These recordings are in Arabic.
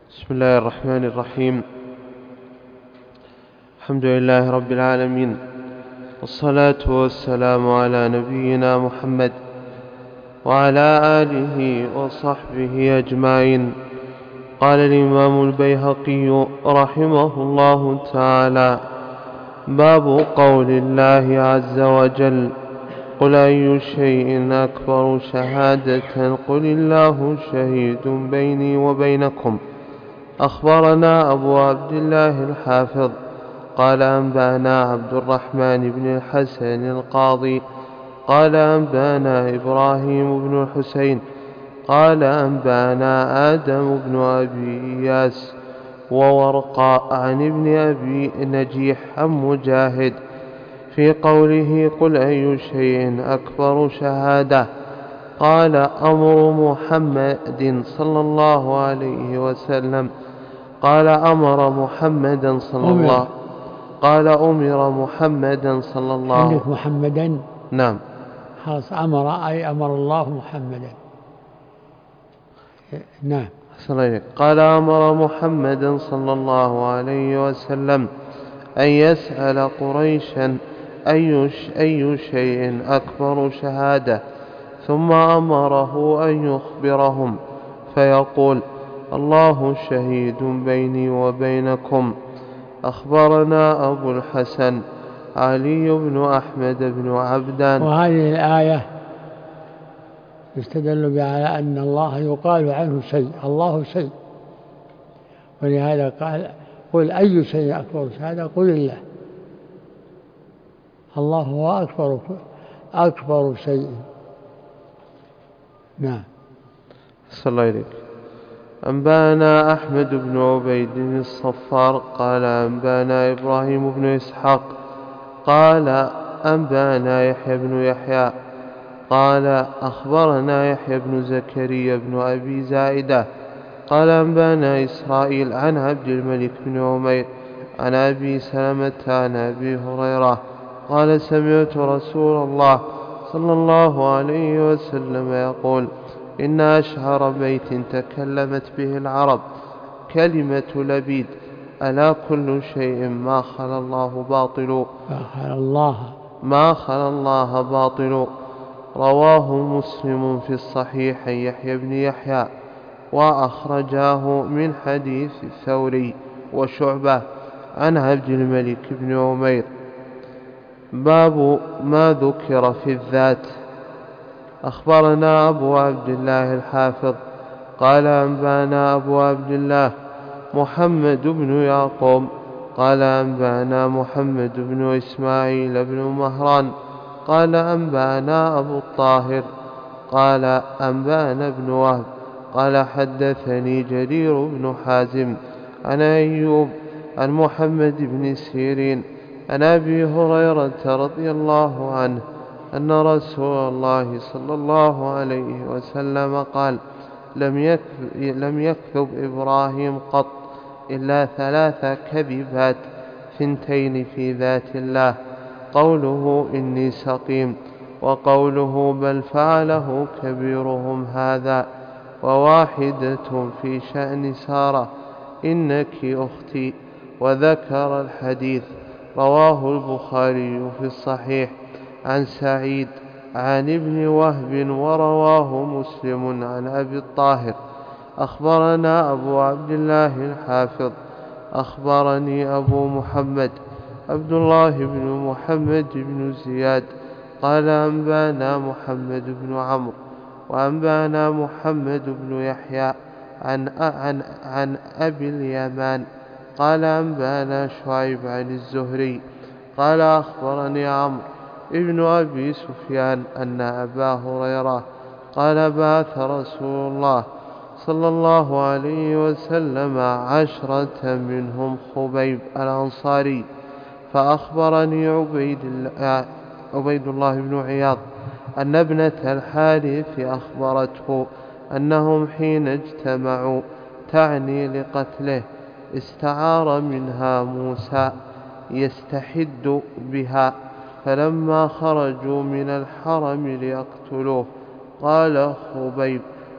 بسم الله الرحمن الرحيم. الحمد لله رب العالمين، والصلاة والسلام على نبينا محمد وعلى آله وصحبه أجمعين. قال الإمام البيهقي رحمه الله تعالى: باب قول الله عز وجل: قل أي شيء أكبر شهادة قل الله شهيد بيني وبينكم. أخبرنا أبو عبد الله الحافظ قال أنبأنا عبد الرحمن بن الحسن القاضي قال أنبأنا إبراهيم بن الحسين قال أنبأنا آدم بن أبي إياس وورقاء عن ابن أبي نجيح عن مجاهد في قوله: قل أي شيء أكبر شهادة. قال: أمر محمد صلى الله عليه وسلم. قال: أمر محمدا صلى الله. قال: أمر محمدا صلى الله. عندك محمدا؟ نعم. خلاص، أمر أي أمر الله محمدا. نعم. قال: أمر محمدا صلى الله عليه وسلم أن يسأل قريشا أي شيء أكبر شهادة، ثم أمره أن يخبرهم فيقول: الله شهيد بيني وبينكم. أخبرنا أبو الحسن علي بن أحمد بن عبدان. وهذه الآية يستدل بها على أن الله يقال عنه شيء، الله شيء، ولهذا قال: قل أي شيء أكبر شهادة قل الله. الله هو أكبر شيء. نعم. صلى الله عليه. أنبأنا أحمد بن عبيد الصفار قال أنبأنا إبراهيم بن إسحاق قال أنبأنا يحيى بن يحيى قال أخبرنا يحيى بن زكريا بن أبي زائدة قال أنبأنا إسرائيل عن عبد الملك بن عمير عن أبي سلمة عن أبي هريرة قال: سمعت رسول الله صلى الله عليه وسلم يقول: إن أشهر بيت تكلمت به العرب كلمة لبيد: ألا كل شيء ما خلا الله باطل. ما خلا الله باطل. رواه مسلم في الصحيح يحيى بن يحيى، وأخرجاه من حديث الثوري وشعبة عن عبد الملك بن عمير. باب ما ذكر في الذات. أخبرنا أبو عبد الله الحافظ قال أنبأنا أبو عبد الله محمد بن يعقوب قال أنبأنا محمد بن إسماعيل بن مهران قال أنبأنا أبو الطاهر قال أنبأنا ابن وهب قال حدثني جرير بن حازم عن أيوب عن محمد بن سيرين عن أبي هريرة رضي الله عنه أن رسول الله صلى الله عليه وسلم قال: لم يكذب إبراهيم قط إلا 3 كذبات، 2 في ذات الله: قوله إني سقيم، وقوله بل فعله كبيرهم هذا، وواحدة في شأن سارة إنك أختي، وذكر الحديث. رواه البخاري في الصحيح عن سعيد عن ابن وهب، ورواه مسلم عن أبي الطاهر. أخبرنا أبو عبد الله الحافظ أخبرني أبو محمد عبد الله بن محمد بن زياد قال أنبأنا محمد بن عمرو وأنبأنا محمد بن يحيى عن أبي اليمان قال أنبأنا شعيب عن الزهري قال أخبرني عمرو ابن أبي سفيان أن أبا هريرة قال: بعث رسول الله صلى الله عليه وسلم 10 منهم خبيب الأنصاري. فأخبرني عبيد الله بن عياض أن ابنة الحارث أخبرته أنهم حين اجتمعوا تعني لقتله استعار منها موسى يستحد بها، فلما خرجوا من الحرم ليقتلوه قال خبيب: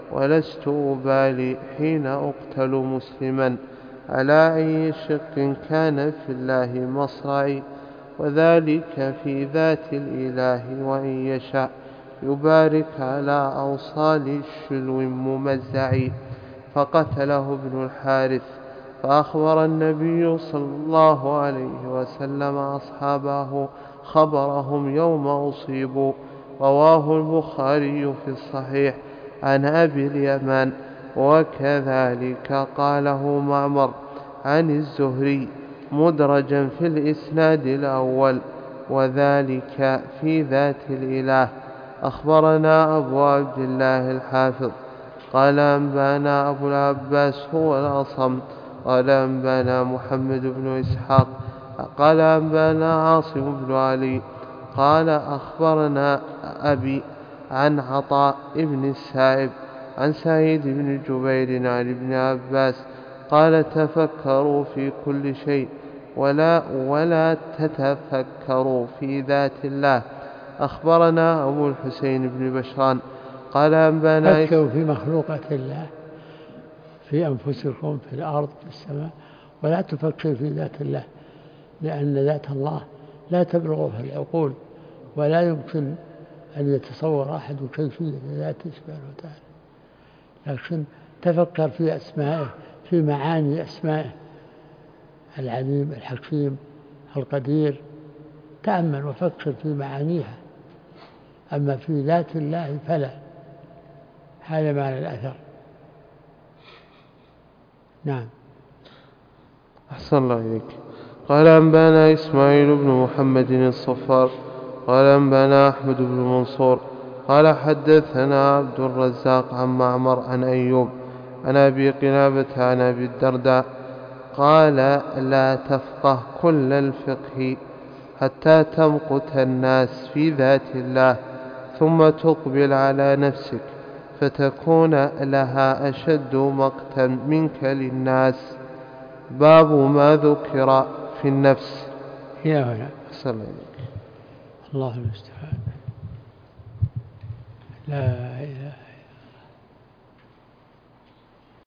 ولست أبالي حين أقتل مسلما على أي شق كان في الله مصرعي، وذلك في ذات الإله وإن يشاء يبارك على أوصال شلو ممزع. فقتله ابن الحارث، فأخبر النبي صلى الله عليه وسلم أصحابه خبرهم يوم أصيبوا. رواه البخاري في الصحيح عن أبي اليمان، وكذلك قاله معمر عن الزهري مدرجا في الإسناد الأول، وذلك في ذات الإله. أخبرنا أبو عبد الله الحافظ قال أنبانا أبو العباس هو الأصم قال أنبانا محمد بن إسحاق قال أنبانا عاصم بن علي قال أخبرنا أبي عن عطاء بن السائب عن سعيد بن جبير عن ابن عباس قال تفكروا في كل شيء ولا تتفكروا في ذات الله. أخبرنا أبو الحسين بن بشران قال أنبانا فكروا في مخلوقات الله في أنفسكم في الأرض في السماء، ولا تفكروا في ذات الله، لأن ذات الله لا تبلغها العقول، ولا يمكن أن يتصور أحد كيفية ذاته سبحانه وتعالى، لكن تفكر في أسمائه، في معاني أسمائه، العليم الحكيم القدير، تأمل وفكر في معانيها. أما في ذات الله فلا، هذا معنى الأثر. نعم. أحسن الله إليك. قال أنبانا إسماعيل بن محمد الصفار قال أنبانا أحمد بن منصور قال حدثنا عبد الرزاق عن معمر عن أيوب عن أبي قلابة عن أبي الدرداء قال لا تفقه كل الفقه حتى تمقت الناس في ذات الله، ثم تقبل على نفسك فتكون لها أشد مقتا منك للناس. باب ما ذكر في النفس. هنا الله المستعان. لا إله